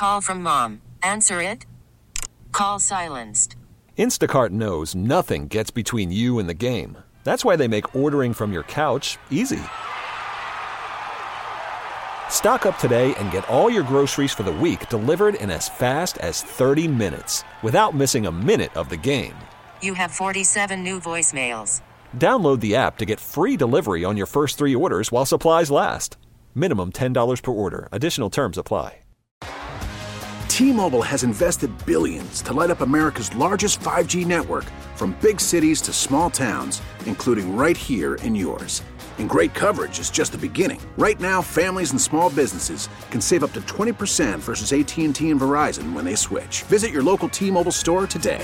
Call from mom. Answer it. Call silenced. Instacart knows nothing gets between you and the game. That's why they make ordering from your couch easy. Stock up today and get all your groceries for the week delivered in as fast as 30 minutes without missing a minute of the game. You have 47 new voicemails. Download the app to get free delivery on your first 3 orders while supplies last. Minimum $10 per order. Additional terms apply. T-Mobile has invested billions to light up America's largest 5G network, from big cities to small towns, including right here in yours. And great coverage is just the beginning. Right now, families and small businesses can save up to 20% versus AT&T and Verizon when they switch. Visit your local T-Mobile store today.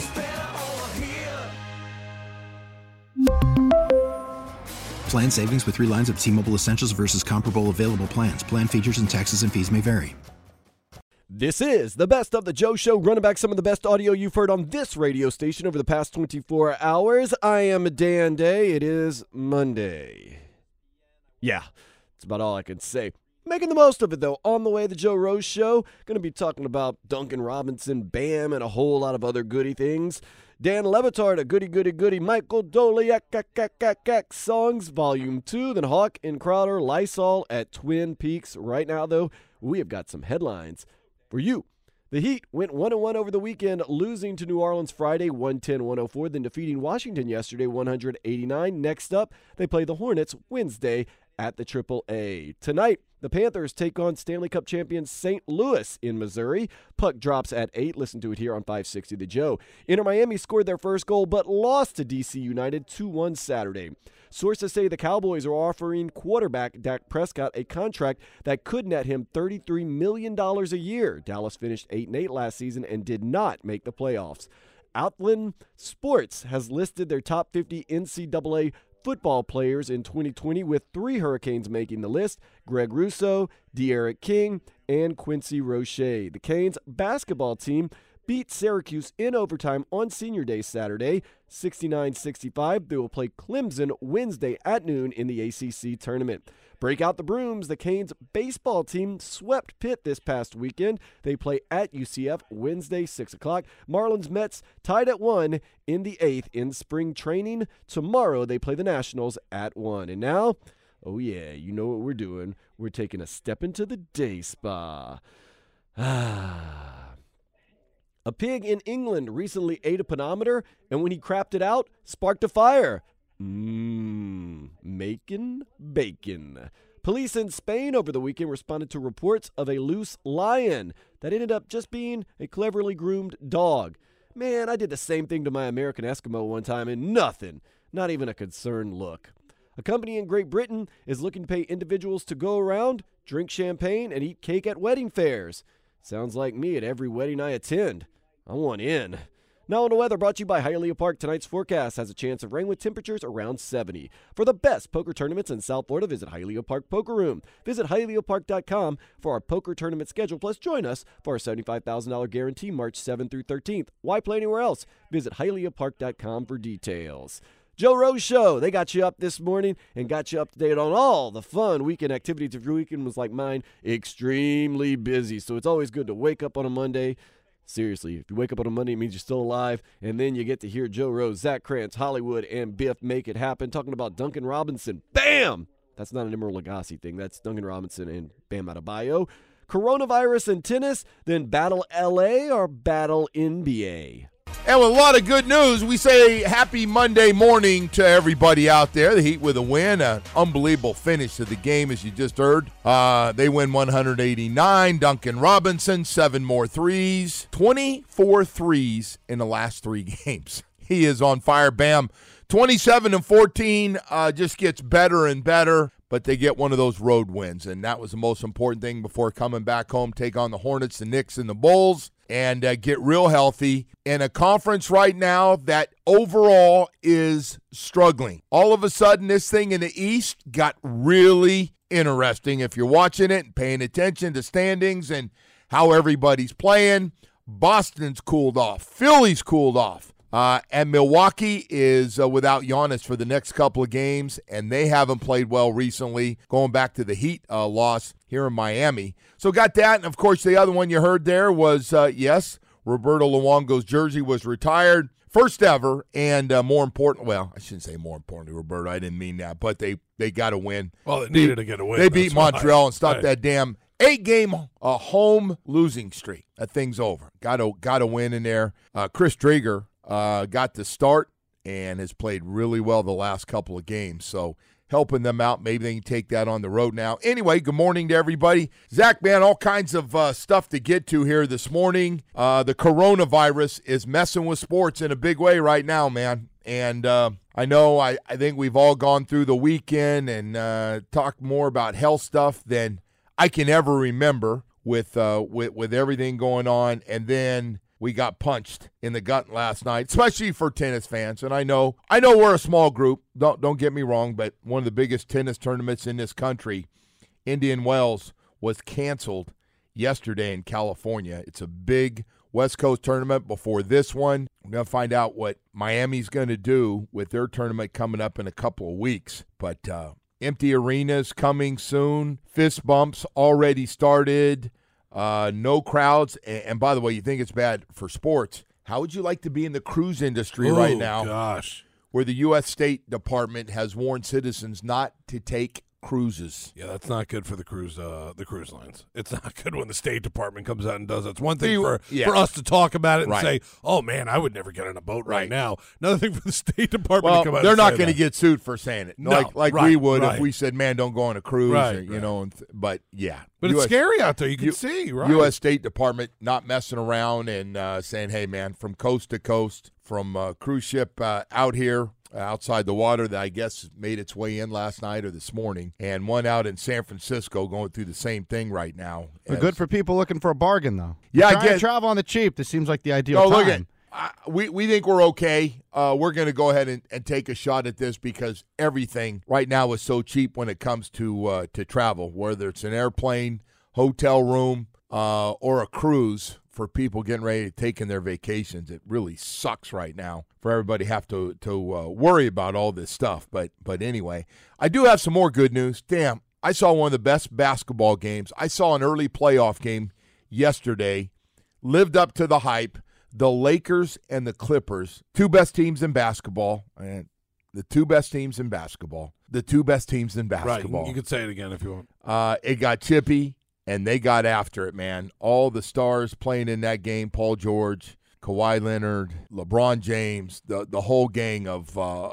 Plan savings with 3 lines of T-Mobile Essentials versus comparable available plans. Plan features and taxes and fees may vary. This is the Best of the Joe Show, running back some of the best audio you've heard on this radio station over the past 24 hours. I am Dan Day. It is Monday. Yeah, that's about all I can say. Making the most of it, though. On the way, the Joe Rose Show. Going to be talking about Duncan Robinson, Bam, and a whole lot of other goody things. Dan Levitard, a goody. Michael Doliak, Songs, Volume 2. Then Hawk and Crowder, Lysol at Twin Peaks. Right now, though, we have got some headlines for you. The Heat went 1-1 over the weekend, losing to New Orleans Friday 110-104, then defeating Washington yesterday 189. Next up, they play the Hornets Wednesday at the AAA. Tonight, the Panthers take on Stanley Cup champions St. Louis in Missouri. Puck drops at 8. Listen to it here on 560 The Joe. Inter Miami scored their first goal but lost to DC United 2-1 Saturday. Sources say the Cowboys are offering quarterback Dak Prescott a contract that could net him $33 million a year. Dallas finished 8-8 last season and did not make the playoffs. Outland Sports has listed their top 50 NCAA football players in 2020, with 3 Hurricanes making the list: Greg Russo, De'Aaron King, and Quincy Roche. The Canes basketball team beat Syracuse in overtime on Senior Day Saturday, 69-65. They will play Clemson Wednesday at noon in the ACC tournament. Break out the brooms. The Canes baseball team swept Pitt this past weekend. They play at UCF Wednesday, 6 o'clock. Marlins Mets tied at 1 in the 8th in spring training. Tomorrow they play the Nationals at 1. And now, oh yeah, you know what we're doing. We're taking a step into the day spa. A pig in England recently ate a pedometer, and when he crapped it out, sparked a fire. Making bacon. Police in Spain over the weekend responded to reports of a loose lion that ended up just being a cleverly groomed dog. Man, I did the same thing to my American Eskimo one time and nothing, not even a concerned look. A company in Great Britain is looking to pay individuals to go around, drink champagne, and eat cake at wedding fairs. Sounds like me at every wedding I attend. I want in. Now on the weather, brought to you by Hialeah Park. Tonight's forecast has a chance of rain with temperatures around 70. For the best poker tournaments in South Florida, visit Hialeah Park Poker Room. Visit HialeahPark.com for our poker tournament schedule. Plus, join us for our $75,000 guarantee March 7th through 13th. Why play anywhere else? Visit HialeahPark.com for details. Joe Rose Show. They got you up this morning and got you up to date on all the fun weekend activities. If your weekend was like mine, extremely busy. So it's always good to wake up on a Monday. Seriously, if you wake up on a Monday, it means you're still alive, and then you get to hear Joe Rose, Zach Krantz, Hollywood, and Biff make it happen, talking about Duncan Robinson. Bam! That's not an Emeril Lagasse thing. That's Duncan Robinson and Bam Adebayo. Coronavirus and tennis, then Battle LA or Battle NBA? And with a lot of good news, we say happy Monday morning to everybody out there. The Heat with a win, an unbelievable finish to the game, as you just heard. They win 189. Duncan Robinson, 7 more threes. 24 threes in the last 3 games. He is on fire. Bam, 27-14, just gets better and better. But they get one of those road wins, and that was the most important thing before coming back home, take on the Hornets, the Knicks, and the Bulls, and get real healthy in a conference right now that overall is struggling. All of a sudden, this thing in the East got really interesting. If you're watching it and paying attention to standings and how everybody's playing, Boston's cooled off. Philly's cooled off. And Milwaukee is without Giannis for the next couple of games, and they haven't played well recently, going back to the Heat loss here in Miami. So got that, and of course the other one you heard there was, yes, Roberto Luongo's jersey was retired. First ever, and more important, well, I shouldn't say more importantly, Roberto, I didn't mean that, but they got to win. Well, they needed to get a win. They beat Montreal and stopped right. that damn 8-game home losing streak. That thing's over. Got to win in there. Chris Driedger got to start and has played really well the last couple of games. So helping them out. Maybe they can take that on the road now. Anyway, good morning to everybody. Zach, man, all kinds of stuff to get to here this morning. The coronavirus is messing with sports in a big way right now, man. And I know I think we've all gone through the weekend and talked more about health stuff than I can ever remember with everything going on. And then we got punched in the gut last night, especially for tennis fans. And I know we're a small group. Don't get me wrong, but one of the biggest tennis tournaments in this country, Indian Wells, was canceled yesterday in California. It's a big West Coast tournament before this one. We're going to find out what Miami's going to do with their tournament coming up in a couple of weeks. But empty arenas coming soon. Fist bumps already started. No crowds. And by the way, you think it's bad for sports. How would you like to be in the cruise industry right now? Gosh. Where the U.S. State Department has warned citizens not to take cruises. Yeah, that's not good for the cruise lines. It's not good when the State Department comes out and does that. It's one thing for us to talk about it and say, oh, man, I would never get on a boat right now. Another thing for the State Department to come out and say they're not going to get sued for saying it. No, like we would if we said, man, don't go on a cruise. But, yeah. But it's scary out there. You can see, right? U.S. State Department not messing around and saying, hey, man, from coast to coast, from cruise ship out here, outside the water that I guess made its way in last night or this morning, and one out in San Francisco going through the same thing right now. But good for people looking for a bargain, though. Yeah, I get travel on the cheap. This seems like the ideal time. Look at, we think we're okay. We're going to go ahead and take a shot at this because everything right now is so cheap when it comes to travel, whether it's an airplane, hotel room, or a cruise. For people getting ready to take in their vacations, it really sucks right now for everybody to have to worry about all this stuff. But anyway, I do have some more good news. Damn, I saw one of the best basketball games. I saw an early playoff game yesterday. Lived up to the hype. The Lakers and the Clippers, two best teams in basketball. And the two best teams in basketball. The two best teams in basketball. Right, you could say it again if you want. It got chippy. And they got after it, man. All the stars playing in that game, Paul George, Kawhi Leonard, LeBron James, the whole gang of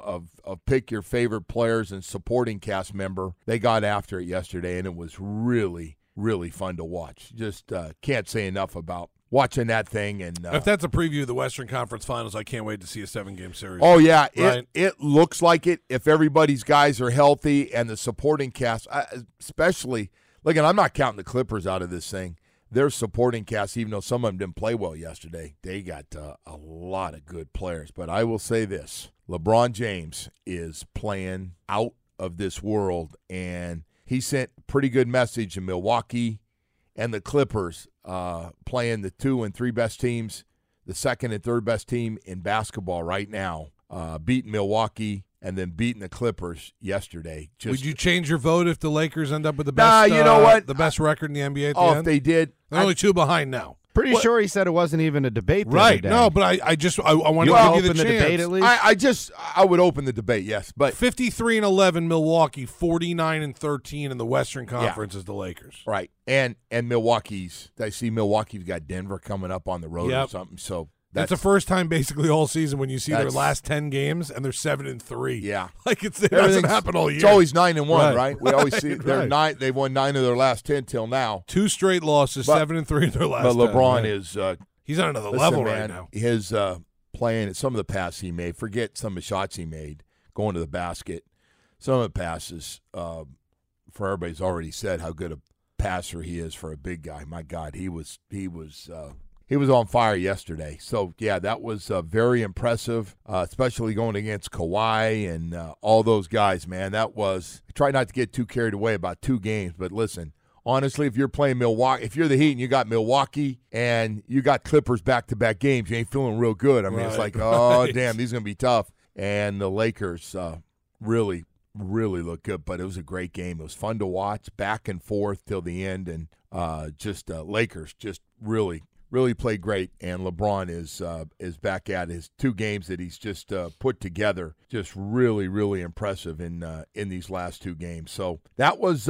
pick your favorite players and supporting cast member. They got after it yesterday, and it was really, really fun to watch. Just can't say enough about watching that thing. And if that's a preview of the Western Conference Finals, I can't wait to see a 7-game series. Oh, yeah. Right? It looks like it if everybody's guys are healthy and the supporting cast, especially – look, and I'm not counting the Clippers out of this thing. Their supporting cast, even though some of them didn't play well yesterday, they got a lot of good players. But I will say this, LeBron James is playing out of this world, and he sent a pretty good message in Milwaukee and the Clippers playing the 2 and 3 best teams, the second and third best team in basketball right now, beating Milwaukee and then beating the Clippers yesterday. Would you change your vote if the Lakers end up with the best? You know what? The best record in the NBA at the end? If they did, they're only 2 behind now. Pretty sure he said it wasn't even a debate. Right? No, but I want to give you the chance. Debate at least. I would open the debate. Yes, but 53-11 Milwaukee, 49-13 in the Western Conference is the Lakers. Right, and Milwaukee's. I see Milwaukee's got Denver coming up on the road or something. So. That's the first time basically all season when you see their last 10 games and they're 7-3. Yeah, like it doesn't happen all year. It's always 9-1, right? We always see they're 9. They've won 9 of their last 10 till now. 2 straight losses, 7-3 in their last. But LeBron 10, is he's on another level man, right now. His playing some of the passes he made. Forget some of the shots he made going to the basket. Some of the passes for everybody's already said how good a passer he is for a big guy. My God, he was on fire yesterday. So, yeah, that was very impressive, especially going against Kawhi and all those guys, man. That was – try not to get too carried away about 2 games, but listen, honestly, if you're playing Milwaukee, if you're the Heat and you got Milwaukee and you got Clippers back-to-back games, you ain't feeling real good. I mean, it's like, oh, damn, these are going to be tough. And the Lakers really look good, but it was a great game. It was fun to watch, back and forth till the end, and Lakers just really played great. And LeBron is back at his 2 games that he's just put together, just really impressive in these last 2 games. So that was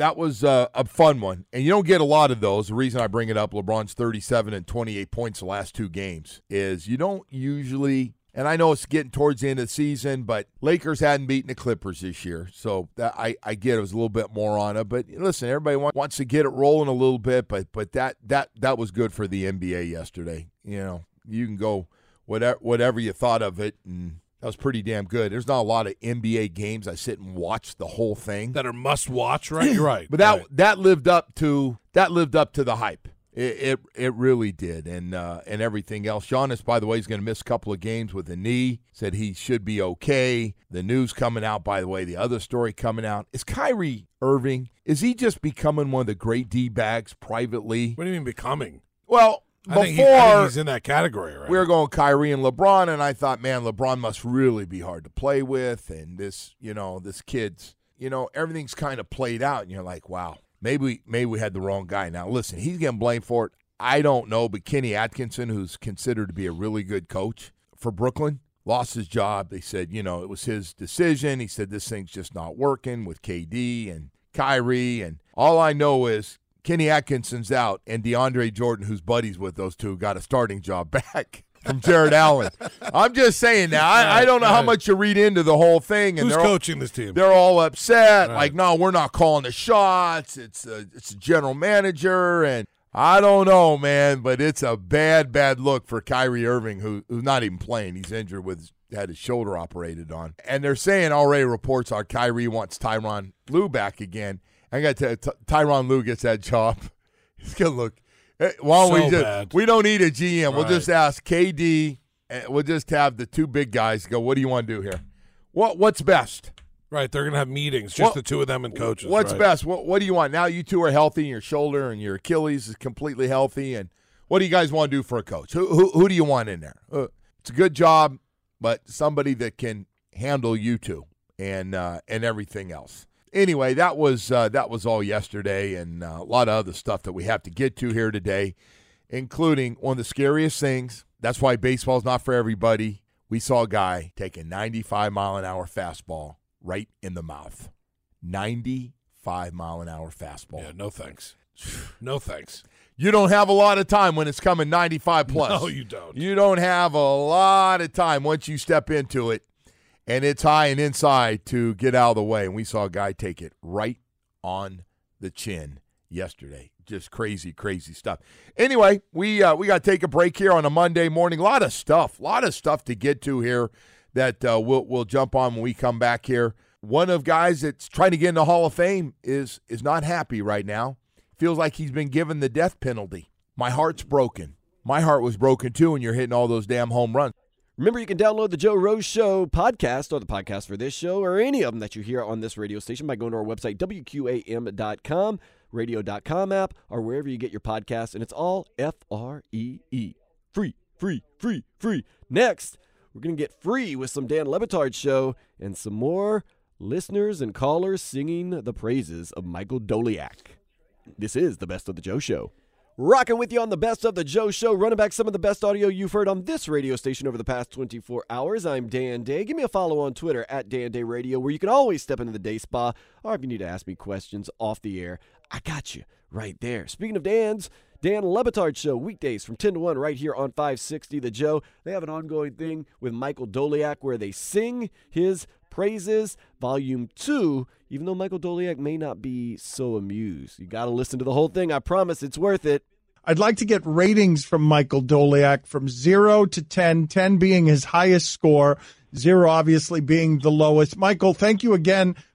a fun one, and you don't get a lot of those. The reason I bring it up, LeBron's 37 and 28 points the last 2 games, is you don't usually. And I know it's getting towards the end of the season, but Lakers hadn't beaten the Clippers this year. So I get it was a little bit more on it. But listen, everybody wants to get it rolling a little bit, but that was good for the NBA yesterday. You know, you can go whatever you thought of it, and that was pretty damn good. There's not a lot of NBA games I sit and watch the whole thing. That are must watch, right? You're right. But that lived up to the hype. It really did, and everything else. Giannis, by the way, is going to miss a couple of games with a knee. Said he should be okay. The news coming out, by the way, the other story coming out, is Kyrie Irving, is he just becoming one of the great D-bags privately? What do you mean becoming? Well, I think he's in that category, right? We were going Kyrie and LeBron, and I thought, man, LeBron must really be hard to play with, and this kid's, everything's kind of played out, and you're like, wow. Maybe we had the wrong guy. Now, listen, he's getting blamed for it. I don't know, but Kenny Atkinson, who's considered to be a really good coach for Brooklyn, lost his job. They said, it was his decision. He said this thing's just not working with KD and Kyrie. And all I know is Kenny Atkinson's out, and DeAndre Jordan, who's buddies with those two, got a starting job back from Jared Allen. I'm just saying now, I don't know how much you read into the whole thing. And who's coaching this team? They're all upset. Right. Like, no, we're not calling the shots. It's a general manager. And I don't know, man, but it's a bad look for Kyrie Irving, who's not even playing. He's injured had his shoulder operated on. And they're saying already reports are Kyrie wants Tyronn Lue back again. I got to Tyronn Lue gets that job. He's going to look. We don't need a GM. Right. We'll just ask KD, and we'll just have the 2 big guys go, what do you want to do here? What's best? Right, they're going to have meetings, just the 2 of them and coaches. What's best? What do you want? Now you 2 are healthy, and your shoulder and your Achilles is completely healthy, and what do you guys want to do for a coach? Who do you want in there? It's a good job, but somebody that can handle you 2 and everything else. Anyway, that was all yesterday, and a lot of other stuff that we have to get to here today, including one of the scariest things. That's why baseball's not for everybody. We saw a guy take a 95-mile-an-hour fastball right in the mouth. 95-mile-an-hour fastball. Yeah, no thanks. No thanks. You don't have a lot of time when it's coming 95 plus. No, you don't. You don't have a lot of time once you step into it. And it's high and inside to get out of the way. And we saw a guy take it right on the chin yesterday. Just crazy stuff. Anyway, we got to take a break here on a Monday morning. A lot of stuff to get to here that we'll jump on when we come back here. One of guys that's trying to get in the Hall of Fame is not happy right now. Feels like he's been given the death penalty. My heart's broken. My heart was broken too when you're hitting all those damn home runs. Remember, you can download the Joe Rose Show podcast or the podcast for this show or any of them that you hear on this radio station by going to our website, WQAM.com, radio.com app, or wherever you get your podcasts, and it's all F-R-E-E. Free. Next, we're going to get free with some Dan Le Batard Show and some more listeners and callers singing the praises of Michael Doleac. This is the Best of the Joe Show. Rocking with you on the Best of the Joe Show, running back some of the best audio you've heard on this radio station over the past 24 hours. I'm Dan Day. Give me a follow on Twitter at Dan Day Radio, where you can always step into the day spa, or if you need to ask me questions off the air, I got you right there. Speaking of Dan's, Dan Le Batard Show, weekdays from 10 to 1 right here on 560 The Joe. They have an ongoing thing with Michael Doleac where they sing his praises, Volume 2, even though Michael Doleac may not be so amused. You got to listen to the whole thing. I promise it's worth it. I'd like to get ratings from Michael Doleac from 0 to 10, 10 being his highest score, 0 obviously being the lowest. Michael, thank you again for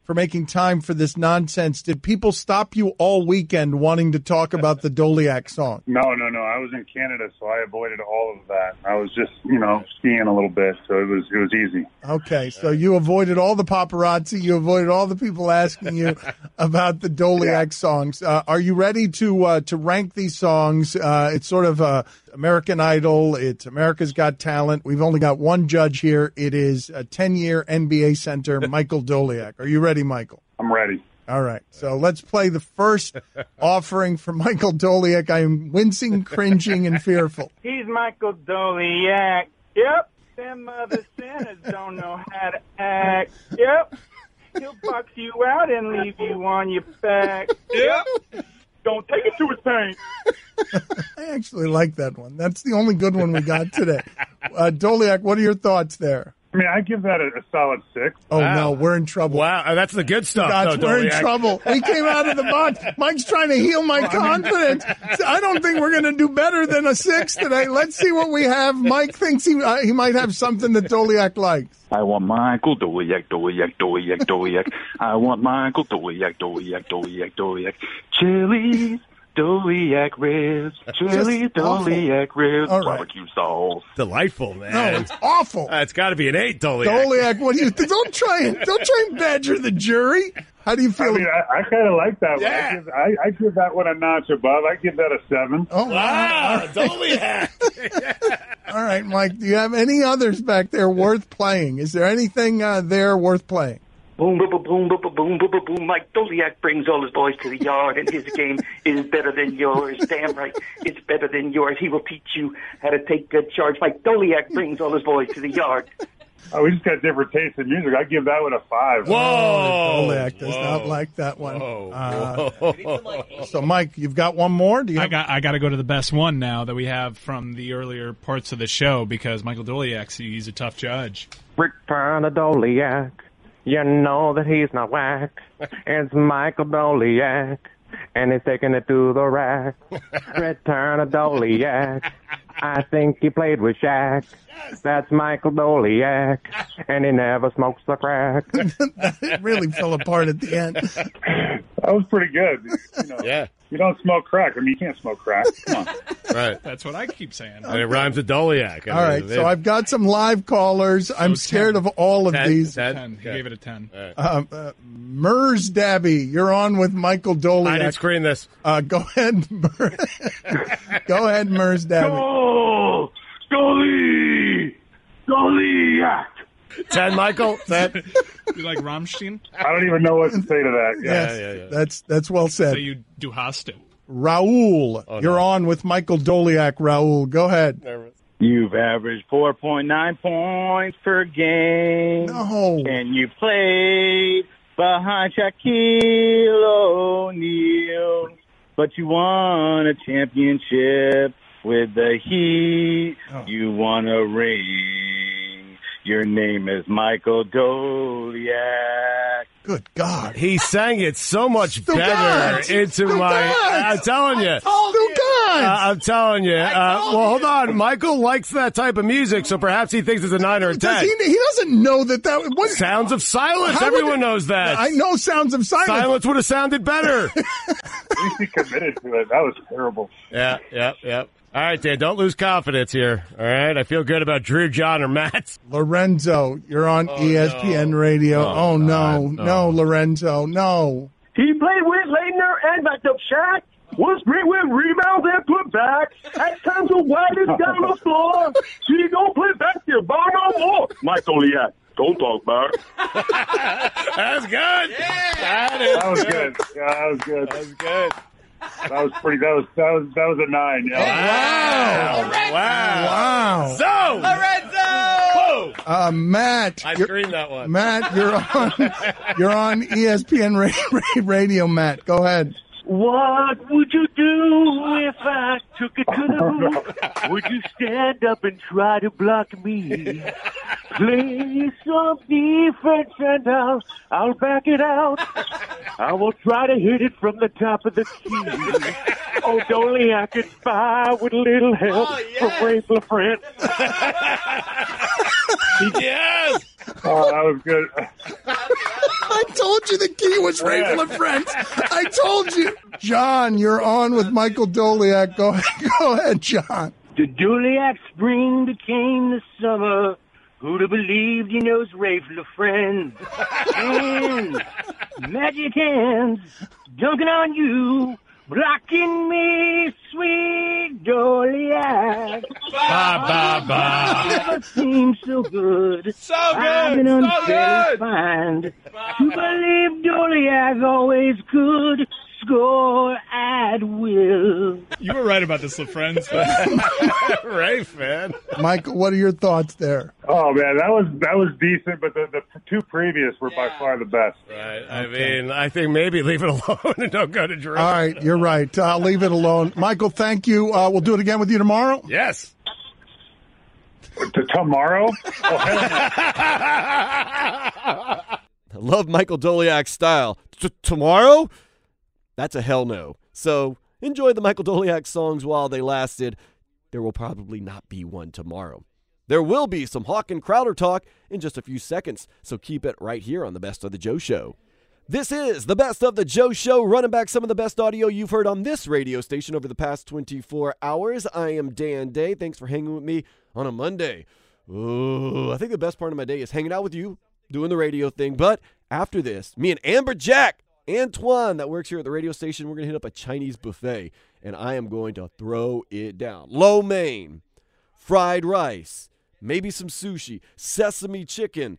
for making time for this nonsense. Did people stop you all weekend wanting to talk about the Doleac song? No. I was in Canada, so I avoided all of that. I was just, skiing a little bit, so it was easy. Okay, so you avoided all the paparazzi. You avoided all the people asking you about the Doleac songs. Are you ready to rank these songs? It's sort of American Idol. It's America's Got Talent. We've only got one judge here. It is a 10-year NBA center, Michael Doleac. Are you ready, Michael? I'm ready. All right. So let's play the first offering for Michael Doleac. I am wincing, cringing, and fearful. He's Michael Doleac. Yep. Them other sinners don't know how to act. Yep. He'll box you out and leave you on your back. Yep. Don't take it to his pain. I actually like that one. That's the only good one we got today. Doleac, what are your thoughts there? I mean, I give that a solid 6. Oh, wow. No, we're in trouble. Wow, that's the good stuff. We're in trouble. We came out of the box. Mike's trying to heal my confidence. I don't think we're going to do better than a 6 today. Let's see what we have. Mike thinks he might have something that Doleac likes. I want Michael Doleac. I want Michael Doleac. Chili's. Doleac ribs, chili Doleac ribs, barbecue sauce. Delightful, man. No, it's awful. It's got to be an 8, Doleac. Doleac, what do you think? Don't try and badger the jury. How do you feel? I mean, I kind of like that one. I give that one a notch above. I give that a 7. Oh, wow. Doleac. All right, Mike, do you have any others back there worth playing? Is there anything there worth playing? Boom, boom, boom, boom, boom, boom, boom, boom, boom. Mike Doleac brings all his boys to the yard, and his game is better than yours. Damn right, it's better than yours. He will teach you how to take good charge. Mike Doleac brings all his boys to the yard. Oh, we just got different tastes in music. I give that one a 5. Whoa! Doleac does not like that one. So, Mike, you've got one more? Do you? I got to go to the best one now that we have from the earlier parts of the show because Michael Doleac, he's a tough judge. Return to Doleac. You know that he's not whack. It's Michael Doleac, and he's taking it to the rack. Return to Doleac. I think he played with Shaq. That's Michael Doleac, and he never smokes the crack. It really fell apart at the end. That was pretty good. Yeah. You don't smoke crack. I mean, you can't smoke crack. Come on. Right. That's what I keep saying. And it rhymes with Doleac. All right, so I've got some live callers. I'm scared of all of these. 10. He gave it a 10. Mers Dabby, you're on with Michael Doleac. I didn't screen this. Go ahead, Go ahead, Mers Dabby. Oh, Doleac. 10, Michael. 10. You like Rammstein? I don't even know what to say to that. Yes, that's well said. So you do Hastu. Raul, you're on with Michael Doleac. Raul, go ahead. You've averaged 4.9 points per game. No. And you played behind Shaquille O'Neal. But you won a championship with the Heat. Oh. You won a ring. Your name is Michael Doleac. Good God. He sang it so much better into my... I'm telling you. I'm telling you. Well, hold on. Michael likes that type of music, so perhaps he thinks it's a 9 or a 10. He doesn't know that. What, Sounds of Silence. Everyone knows that. I know Sounds of Silence. Silence would have sounded better. At least he committed to it. That was terrible. Yeah. All right, Dan, don't lose confidence here. All right, I feel good about Drew, John, or Matt. Lorenzo, you're on ESPN Radio. No, Lorenzo, no. He played with Leitner and backed up Shaq. Was great with rebounds and put back. At times the widest down the floor. She don't play back there, bar no more. Mike Doleac, don't talk back. That's good. Yeah. That was good. Yeah, that was good. That was good. That was pretty. That was a 9. Yeah. Wow. So Lorenzo. Matt, I screened that one. Matt, you're on ESPN Radio. Matt, go ahead. What would you do if I took it to the roof? Would you stand up and try to block me? Play some defense and I'll back it out. I will try to hit it from the top of the key. Oh, only I can spy with a little help from Ray LaFrance. Yes! Oh, that was good. I told you the key was Rayful and Friends. I told you. John, you're on with Michael Doliak. Go ahead, John. The Doliak spring became the summer. Who'd have believed he knows Rayful of Friends? Hands, magic hands, dunking on you, blocking me, sweet Doliak. Ba, ba, ba. Never seemed so good. So good. I've been unfairly fined to believe Doliak always could score at will. You were right about this, friends. Rafe, man. Michael, what are your thoughts there? Oh man, that was decent, but the two previous were by far the best. Right. I mean, I think maybe leave it alone and don't go to Drew. All right, you're right. I'll leave it alone. Michael, thank you. We'll do it again with you tomorrow. Yes. Tomorrow? I love Michael Doliak's style. Tomorrow? That's a hell no. So enjoy the Michael Doliak songs while they lasted. There will probably not be one tomorrow. There will be some Hawk and Crowder talk in just a few seconds, so keep it right here on the Best of the Joe Show. This is the Best of the Joe Show, running back some of the best audio you've heard on this radio station over the past 24 hours. I am Dan Day. Thanks for hanging with me on a Monday. Ooh, I think the best part of my day is hanging out with you, doing the radio thing. But after this, me and Amber Jack, Antoine, that works here at the radio station, we're going to hit up a Chinese buffet, and I am going to throw it down. Lo mein, fried rice, maybe some sushi, sesame chicken,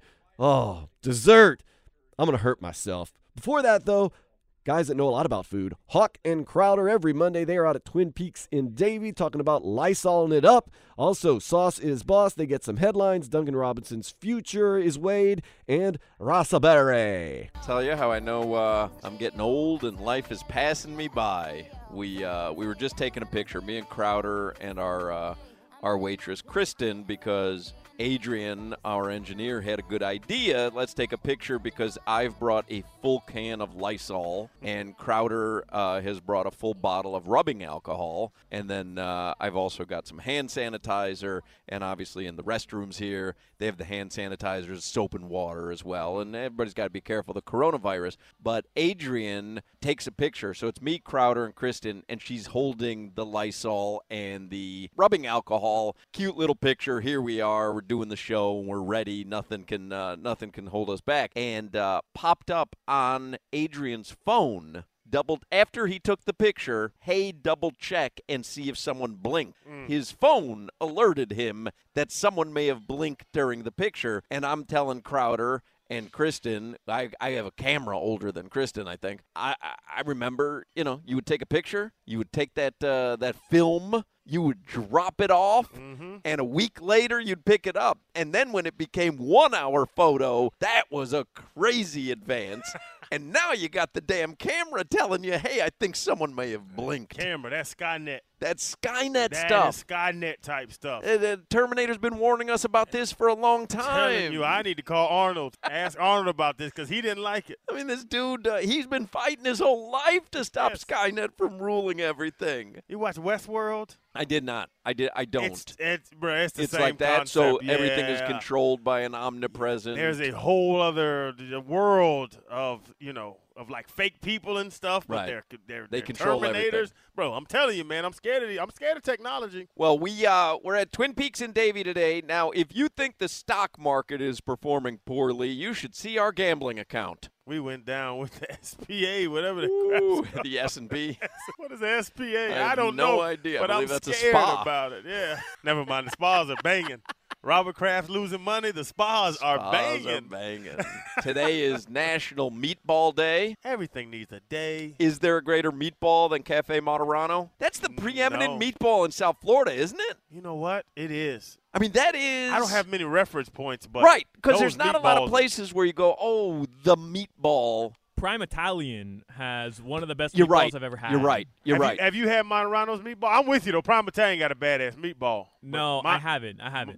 dessert. I'm going to hurt myself. Before that, though, guys that know a lot about food, Hawk and Crowder, every Monday they are out at Twin Peaks in Davie talking about Lysoling it up. Also, Sauce is Boss. They get some headlines. Duncan Robinson's future is Wade, and Rasaberry. Tell you how I know I'm getting old and life is passing me by. We were just taking a picture, me and Crowder and our waitress Kristen, because Adrian, our engineer, had a good idea. Let's take a picture because I've brought a full can of Lysol and Crowder has brought a full bottle of rubbing alcohol. And then I've also got some hand sanitizer, and obviously in the restrooms here, they have the hand sanitizers, soap and water as well. And everybody's got to be careful of the coronavirus. But Adrian takes a picture. So it's me, Crowder, and Kristen, and she's holding the Lysol and the rubbing alcohol. Cute little picture. Here we are. We're doing the show and we're ready. Nothing can hold us back. And popped up on Adrian's phone. Doubled after he took the picture. Hey, double check and see if someone blinked. His phone alerted him that someone may have blinked during the picture. And I'm telling Crowder and Kristen, I have a camera older than Kristen, I think. I remember, you would take a picture, you would take that film, you would drop it off, and a week later you'd pick it up. And then when it became 1 hour photo, that was a crazy advance. And now you got the damn camera telling you, hey, I think someone may have blinked. Camera, that's Skynet. That's Skynet stuff. That is Skynet type stuff. The Terminator's been warning us about this for a long time. I'm telling you, I need to call Arnold. Ask Arnold about this because he didn't like it. I mean, this dude, he's been fighting his whole life to stop Skynet from ruling everything. You watch Westworld? I did not. I don't. It's the it's same like that, concept. so everything is controlled by an omnipresent. There's a whole other world of like fake people and stuff, but Right. they're control Terminators. everything. Bro, I'm telling you, man, I'm scared of technology. Well, we're at Twin Peaks in Davie today. Now, if you think the stock market is performing poorly, you should see our gambling account. We went down with the SPA, whatever the crap's The S&P. What is the SPA? I don't no know. idea. I But believe I'm that's a scared spa. about it. Yeah. Never mind. The spas are banging. Robert Kraft's losing money. The spas are banging. Today is National Meatball Day. Everything needs a day. Is there a greater meatball than Cafe Moderano? That's the preeminent meatball in South Florida, isn't it? You know what? It is. I mean, that is. I don't have many reference points, but right, because those there's not a lot of meatballs- places where you go, oh, the meatball. Prime Italian has one of the best You're meatballs right. I've ever had. You're right. You're right. Have you had Moderano's meatball? I'm with you, though. Prime Italian got a badass meatball. No, But I haven't.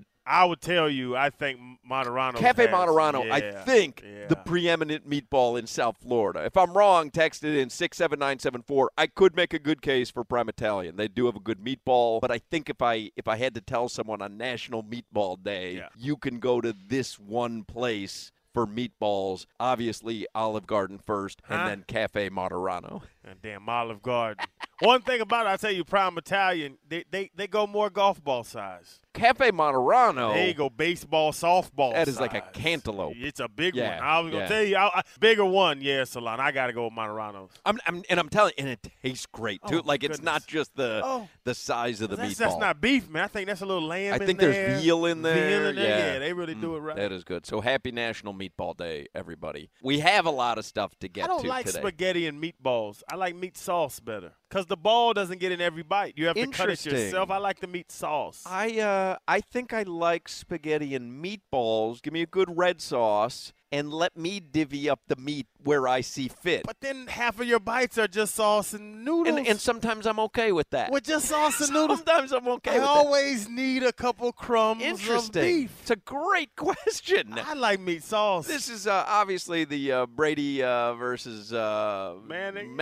I would tell you, I think Moderano's Cafe has- Moderano, I yeah, think, yeah. the preeminent meatball in South Florida. If I'm wrong, text it in 67974. I could make a good case for Prime Italian. They do have a good meatball, but I think if I had to tell someone on National Meatball Day, you can go to this one place for meatballs, obviously Olive Garden first, and then Cafe Moderano. And damn Olive Garden. One thing about it, I'll tell you, Prime Italian, they go more golf ball size. Cafe Moderano. They go baseball, softball That is size. like a cantaloupe. It's a big Yeah, one. I was going to tell you, bigger one, Solana. I got to go with Moderanos. I'm telling you, and it tastes great, too. Oh, like, it's goodness. not just the size of the meatball. That's not beef, man. I think that's a little lamb in there. I think there's veal in there. Veal in there. Yeah, they really do it right. That is good. So happy National Meatball Day, everybody. We have a lot of stuff to get to today. I don't like spaghetti and meatballs. I like meat sauce better because the ball doesn't get in every bite. You have to cut it yourself. I like the meat sauce. I think I like spaghetti and meatballs. Give me a good red sauce. And let me divvy up the meat where I see fit. But then half of your bites are just sauce and noodles. And sometimes I'm okay with that. With just sauce and noodles? Sometimes I'm okay with that. I always need a couple crumbs of beef. It's a great question. I like meat sauce. This is obviously the Brady versus Manning,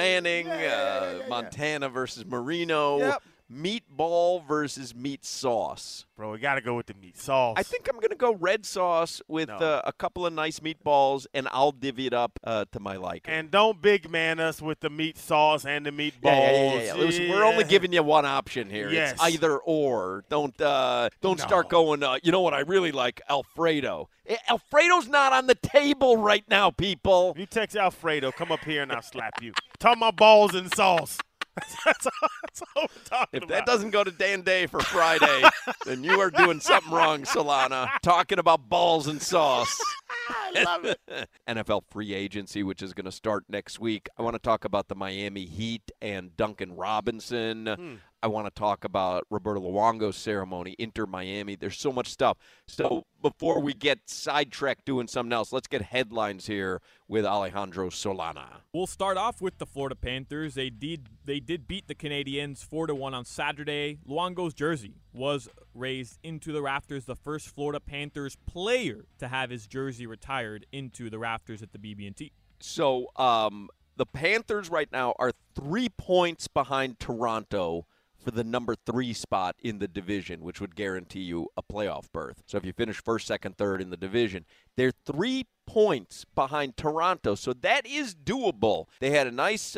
Montana versus Marino. Yep. Meatball versus meat sauce. Bro, we got to go with the meat sauce. I think I'm going to go red sauce with a couple of nice meatballs, and I'll divvy it up to my liking. And don't big man us with the meat sauce and the meatballs. Yeah. Listen, we're only giving you one option here. Yes. It's either or. Don't start going, you know what I really like? Alfredo. Alfredo's not on the table right now, people. If you text Alfredo, come up here and I'll slap you. Talk my balls and sauce. That's all we're talking If about. that doesn't go to Dan Day for Friday, then you are doing something wrong, Solana. Talking about balls and sauce. I love it. NFL free agency, which is going to start next week. I want to talk about the Miami Heat and Duncan Robinson. I want to talk about Roberto Luongo's ceremony, Inter Miami. There's so much stuff. So before we get sidetracked doing something else, let's get headlines here with Alejandro Solana. We'll start off with the Florida Panthers. They did beat the Canadiens 4-1 on Saturday. Luongo's jersey was raised into the rafters, the first Florida Panthers player to have his jersey retired into the rafters at the BB&T. So the Panthers right now are 3 points behind Toronto for the number 3 spot in the division, which would guarantee you a playoff berth. So if you finish first, second, third in the division, they're 3 points behind Toronto, so that is doable. They had a nice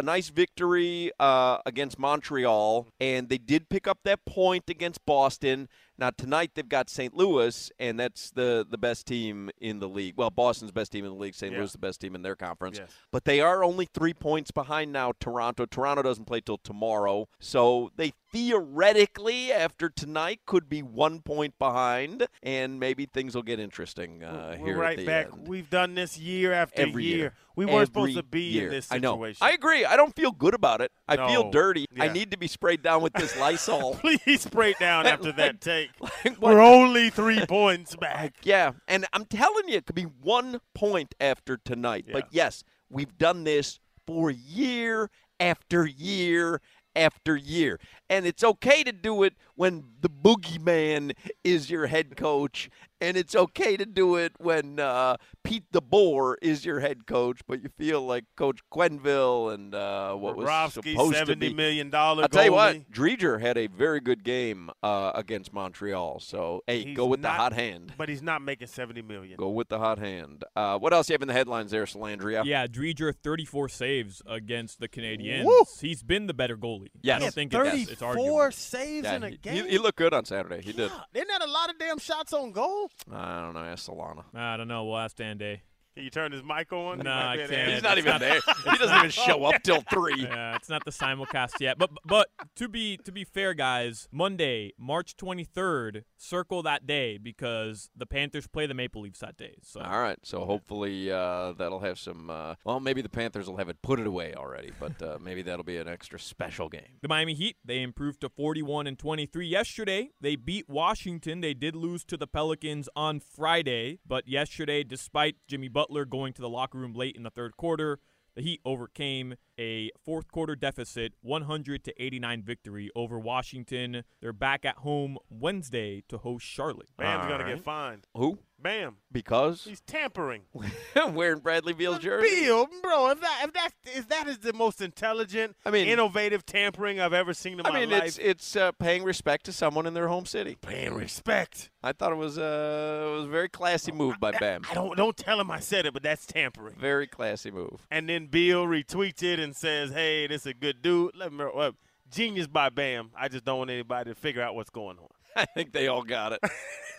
victory against Montreal, and they did pick up that point against Boston. Now, tonight they've got St. Louis, and that's the best team in the league. Well, Boston's best team in the league. St. Louis the best team in their conference. Yes. But they are only 3 points behind now, Toronto. Toronto doesn't play till tomorrow. So they theoretically, after tonight, could be 1 point behind, and maybe things will get interesting here right at the back. end. We've done this year after Every year. We weren't Every supposed to be year. in this I situation. know. I agree. I don't feel good about it. I feel No. dirty. I Yeah. need to be sprayed down with this Lysol. Please spray down after that take. what- We're only 3 points back. Yeah, and I'm telling you, it could be 1 point after tonight. Yeah. But yes, we've done this for year after year after year. And it's okay to do it when the boogeyman is your head coach, and it's okay to do it when Pete DeBoer is your head coach, but you feel like Coach Quenneville and what was Bobrovsky, supposed to $70 be. million I'll tell you what, goalie. Dreger had a very good game against Montreal. So, hey, He's go with the not- hot hand. But he's not making $70 million. Go with the hot hand. What else you have in the headlines there, Salandria? Yeah, Dreger 34 saves against the Canadiens. Woo! He's been the better goalie. Yes. I don't think it's 34 arguable. saves Yeah, in a game. he looked good on Saturday. He did. Isn't that a lot of damn shots on goal? I don't know. Ask Solana. I don't know. We'll ask Dan Day. Can you turn his mic on? He No, might I be able to can't. answer. He's not even there. He doesn't even show up till 3. Yeah, it's not the simulcast yet. But to be fair, guys, Monday, March 23rd, circle that day because the Panthers play the Maple Leafs that day. So All right. So hopefully that'll have some. Well, maybe the Panthers will have it put it away already, but maybe that'll be an extra special game. the Miami Heat, they improved to 41-23 yesterday. They beat Washington. They did lose to the Pelicans on Friday, but yesterday, despite Jimmy Butler going to the locker room late in the third quarter, the Heat overcame a fourth quarter deficit, 100-89 victory over Washington. They're back at home Wednesday to host Charlotte. Bam's All going to right. get fined. Who? Bam. Because? He's tampering. Wearing Bradley Beal's jersey? Beal, bro, if that is the most intelligent, innovative tampering I've ever seen in my life. It's paying respect to someone in their home city. Paying respect. I thought it was a very classy move by Bam. Don't tell him I said it, but that's tampering. Very classy move. And then Beal retweets it and says, "Hey, this is a good dude." Genius by Bam. I just don't want anybody to figure out what's going on. I think they all got it.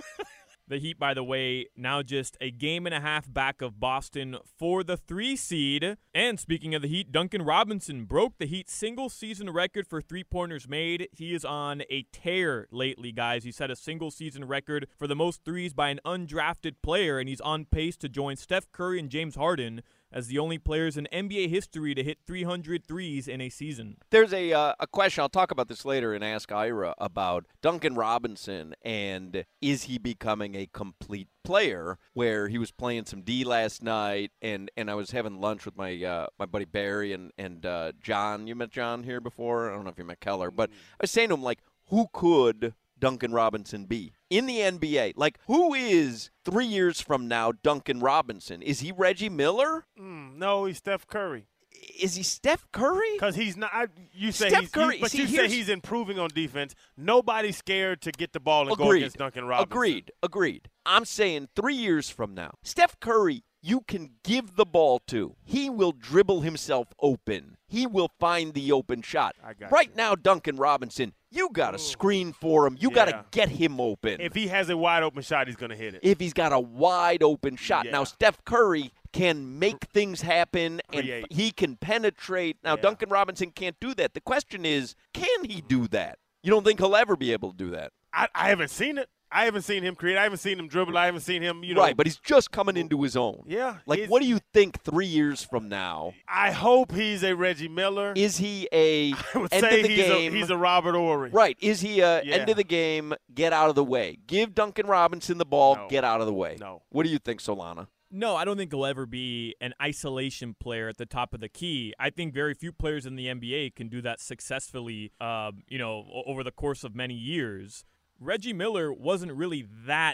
The Heat, by the way, now just a game and a half back of Boston for the 3 seed. And speaking of the Heat, Duncan Robinson broke the Heat's single-season record for three-pointers made. He is on a tear lately, guys. He set a single-season record for the most threes by an undrafted player, and he's on pace to join Steph Curry and James Harden as the only players in NBA history to hit 300 threes in a season. There's a question, I'll talk about this later in Ask Ira, about Duncan Robinson and is he becoming a complete player, where he was playing some D last night, and I was having lunch with my buddy Barry and John. You met John here before? I don't know if you met Keller, but I was saying to him, like, who could Duncan Robinson be in the NBA? Like, who is 3 years from now Duncan Robinson? Is he Reggie Miller? No, he's Steph Curry. Is he Steph Curry? Because he's not. You say Steph he's, Curry, but you say he's improving on defense. Nobody's scared to get the ball and go against Duncan Robinson. Agreed. I'm saying 3 years from now, Steph Curry, you can give the ball to. He will dribble himself open. He will find the open shot. Right now, Duncan Robinson, you got to screen for him. You got to get him open. If he has a wide open shot, he's going to hit it. If he's got a wide open shot. Now, Steph Curry can make things happen, and he can penetrate. Now, Duncan Robinson can't do that. The question is, can he do that? You don't think he'll ever be able to do that? I haven't seen it. I haven't seen him create. I haven't seen him dribble. I haven't seen him, Right, but he's just coming into his own. Yeah. Like, what do you think 3 years from now? I hope he's a Reggie Miller. Is he a I would end say of the game? He's a Robert Horry. Right. Is he a end of the game, get out of the way? Give Duncan Robinson the ball, get out of the way. No. What do you think, Solana? No, I don't think he'll ever be an isolation player at the top of the key. I think very few players in the NBA can do that successfully, over the course of many years. Reggie Miller wasn't really that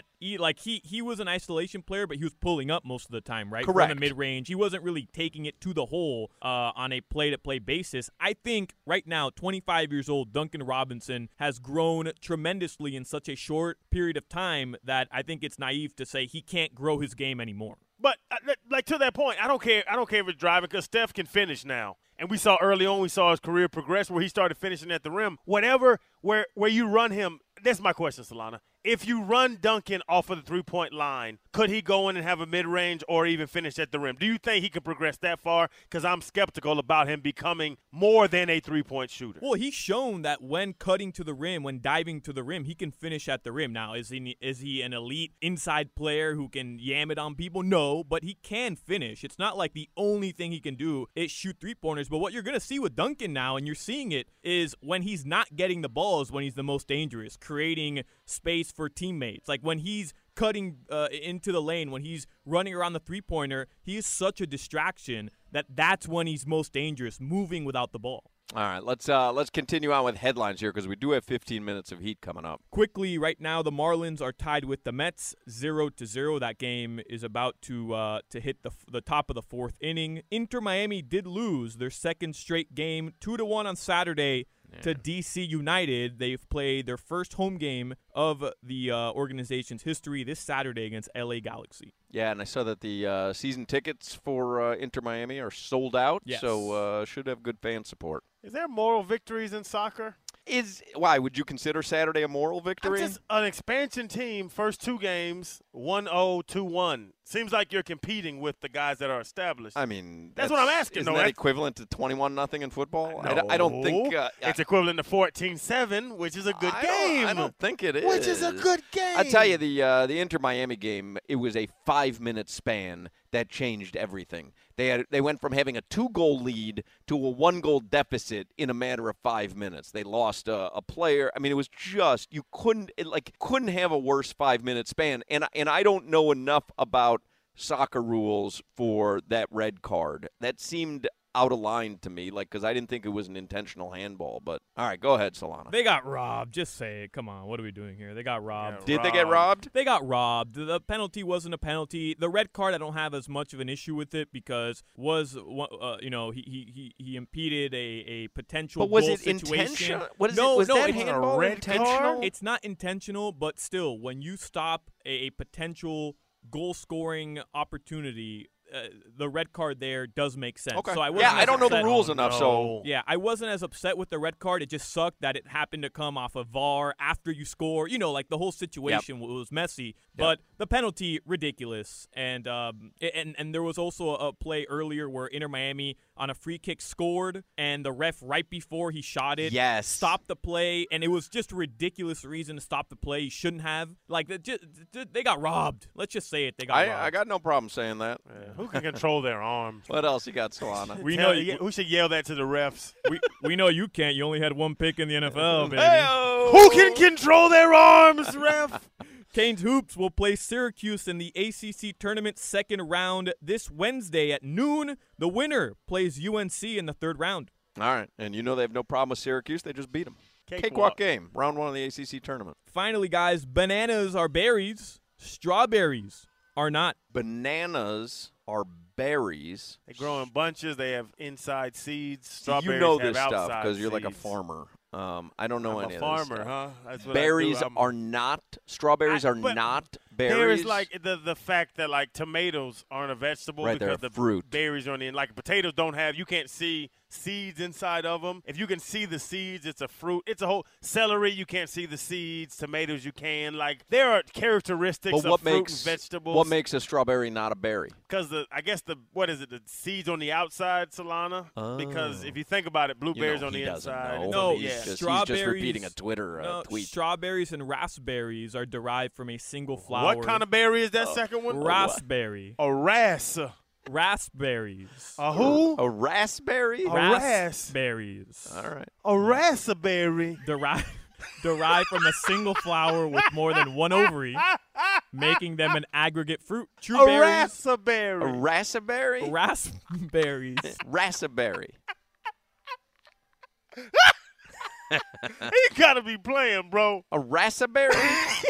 he was an isolation player, but he was pulling up most of the time, right? Correct. From the mid-range. He wasn't really taking it to the hole on a play-to-play basis. I think right now, 25 years old, Duncan Robinson has grown tremendously in such a short period of time that I think it's naive to say he can't grow his game anymore. But to that point, I don't care if it's driving, because Steph can finish now. And we saw early on, his career progress where he started finishing at the rim. Whatever, where you run him, that's my question, Solana. If you run Duncan off of the three-point line, could he go in and have a mid-range or even finish at the rim? Do you think he could progress that far? Because I'm skeptical about him becoming more than a three-point shooter. Well, he's shown that when cutting to the rim, when diving to the rim, he can finish at the rim. Now, is he an elite inside player who can yam it on people? No, but he can finish. It's not like the only thing he can do is shoot three-pointers. But what you're going to see with Duncan now, and you're seeing it, is when he's not getting the ball is when he's the most dangerous, creating space for teammates. Like when he's cutting into the lane, when he's running around the three-pointer, he is such a distraction that's when he's most dangerous, moving without the ball. All right, let's continue on with headlines here, because we do have 15 minutes of Heat coming up. Quickly, right now the Marlins are tied with the Mets 0-0. That game is about to hit the top of the fourth inning. Inter Miami did lose their second straight game, 2-1 on Saturday to DC United. They've played their first home game of the organization's history this Saturday against LA Galaxy. Yeah, and I saw that the season tickets for Inter Miami are sold out, so should have good fan support. Is there moral victories in soccer? Why would you consider Saturday a moral victory? Just an expansion team, first two games, 1-0, 2-1. Seems like you're competing with the guys that are established. I mean, that's what I'm asking. Isn't that equivalent to 21-0 in football? No. I don't think it's equivalent to 14-7, which is a good game. I don't think it is. Which is a good game. I tell you, the Inter Miami game, it was a 5-minute span that changed everything. They went from having a 2-goal lead to a 1-goal deficit in a matter of 5 minutes. They lost a player. I mean, it was just you couldn't have a worse 5-minute span. And I don't know enough about soccer rules for that red card. That seemed out of line to me, because I didn't think it was an intentional handball. But all right, go ahead, Solana. They got robbed. Just say it. Come on, what are we doing here? They got robbed. Did they get robbed? They got robbed. The penalty wasn't a penalty. The red card, I don't have as much of an issue with it because he impeded a potential But was goal it situation. intentional? Was that handball intentional? It's not intentional, but still, when you stop a potential goal-scoring opportunity, the red card there does make sense. Okay. So I don't know the rules enough, so yeah, I wasn't as upset with the red card. It just sucked that it happened to come off of VAR after you score. The whole situation was messy. But the penalty, ridiculous. And there was also a play earlier where Inter Miami on a free kick scored, and the ref right before he shot it stopped the play, and it was just a ridiculous reason to stop the play. He shouldn't have. They got robbed. Let's just say it. They got robbed. I got no problem saying that. Yeah. Who can control their arms? What else you got, Solana? We should yell that to the refs. We know you can't. You only had one pick in the NFL, baby. Hey-o! Who can control their arms, ref? Canes Hoops will play Syracuse in the ACC tournament second round this Wednesday at noon. The winner plays UNC in the third round. All right, and they have no problem with Syracuse. They just beat them. Cakewalk game, round 1 of the ACC tournament. Finally, guys, bananas are berries. Strawberries are not. Bananas are berries. They grow in bunches. They have inside seeds. Strawberries you know have this stuff because you're like a farmer. I don't know any of this. I'm a farmer, huh? That's what berries I do. are not. Strawberries are not berries. Berries, like the fact that tomatoes aren't a vegetable right, because they're the fruit. Berries are on the end. Like potatoes don't have. You can't see seeds inside of them. If you can see the seeds, it's a fruit. It's a whole celery. You can't see the seeds. Tomatoes, you can. There are characteristics of fruit and vegetables. What makes a strawberry not a berry? Because the seeds on the outside, Solana? Because if you think about it, blueberries on the inside. No, he's just repeating a Twitter tweet. Strawberries and raspberries are derived from a single flower. What kind of berry is that second one? Raspberry. A raspberries. A who? A raspberry? Raspberries. All right. A raspberry. Derived from a single flower with more than one ovary, making them an aggregate fruit. True berries. Raspberry. A raspberry? Raspberries. Raspberry. You gotta be playing, bro. A raspberry? That's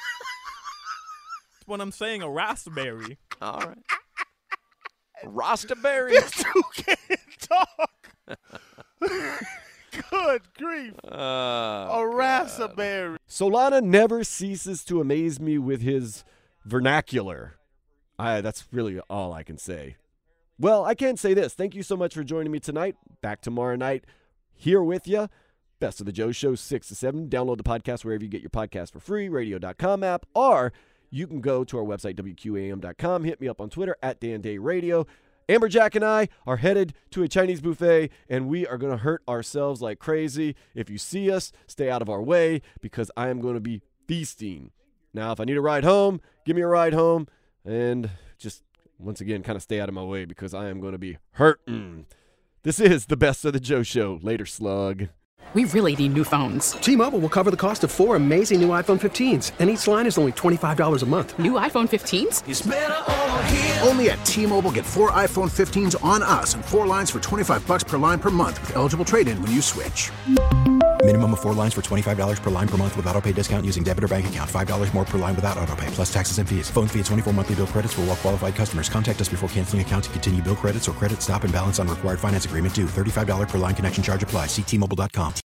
what I'm saying, a raspberry. All right. Rastaberry? These two can't talk. Good grief. A raspberry. Solana never ceases to amaze me with his vernacular. That's really all I can say. Well, I can say this. Thank you so much for joining me tonight. Back tomorrow night here with you. Best of the Joe Show, 6 to 7. Download the podcast wherever you get your podcast for free, radio.com app, or you can go to our website, WQAM.com. Hit me up on Twitter, @DanDayRadio. Amberjack and I are headed to a Chinese buffet, and we are going to hurt ourselves like crazy. If you see us, stay out of our way, because I am going to be feasting. Now, if I need a ride home, give me a ride home, and just, once again, kind of stay out of my way, because I am going to be hurting. This is the Best of the Joe Show. Later, slug. We really need new phones. T-Mobile will cover the cost of 4 amazing new iPhone 15s, and each line is only $25 a month. New iPhone 15s? It's better over here. Only at T-Mobile, get 4 iPhone 15s on us and 4 lines for $25 per line per month with eligible trade-in when you switch. Minimum of 4 lines for $25 per line per month with autopay discount using debit or bank account. $5 more per line without autopay, plus taxes and fees. Phone fee at 24 monthly bill credits for well-qualified customers. Contact us before canceling account to continue bill credits or credit stop and balance on required finance agreement due. $35 per line connection charge applies. See T-Mobile.com.